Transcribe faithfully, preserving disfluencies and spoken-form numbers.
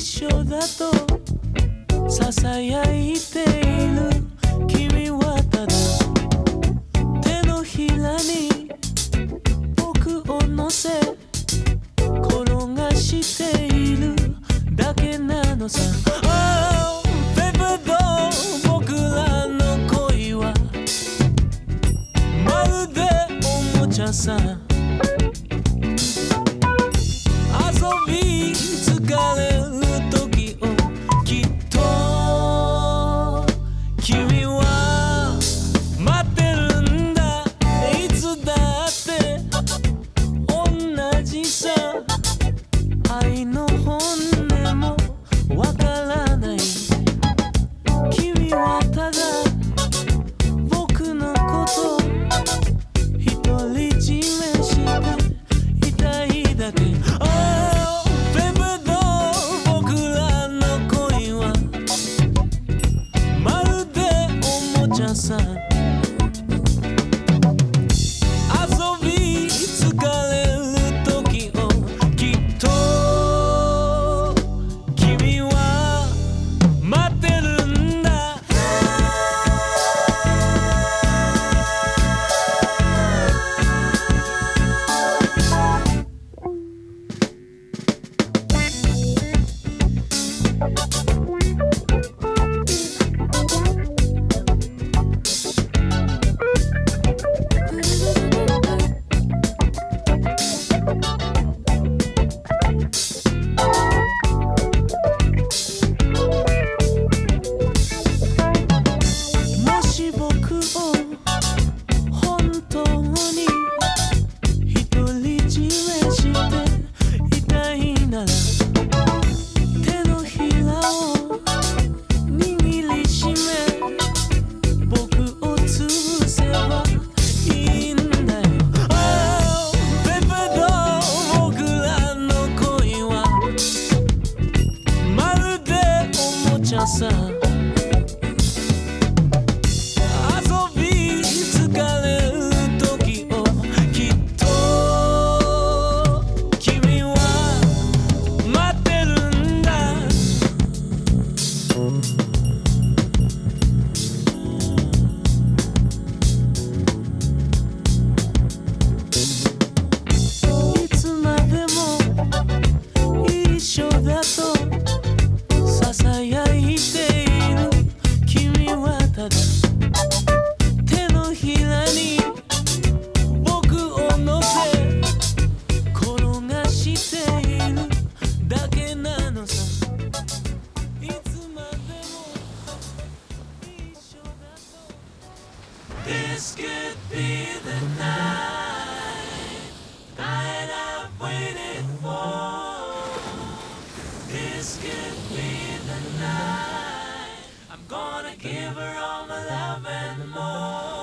緒だと囁いている君はただ手のひらに僕を乗せ転がしているだけなのさ。 Oh, baby doll 僕らの恋はまるでおもちゃさ。遊び疲れる時をきっと君は待ってるんだ。いつだって同じさ。愛の本音もわからない君はただ僕のこと独り占めしていたいだけ。 Oh, baby doll 僕らの恋はまるでおもちゃさ。遊び疲れる時をきっと君は待ってるんだ。もし僕を本当に独り占めしていたいなら手のひらを握りしめ僕を潰せばいいんだよ。 Oh, baby doll 僕らの恋はまるでおもちゃさ。遊び疲れる時をきっと君は待ってるんだ。いつまでも一緒だと囁いている君はただ手のひらに僕を乗せ転がしているだけなのさ。いつまでも一緒だと This could be the night night I've waited for. This could be the night I'm gonna give her all my love and more.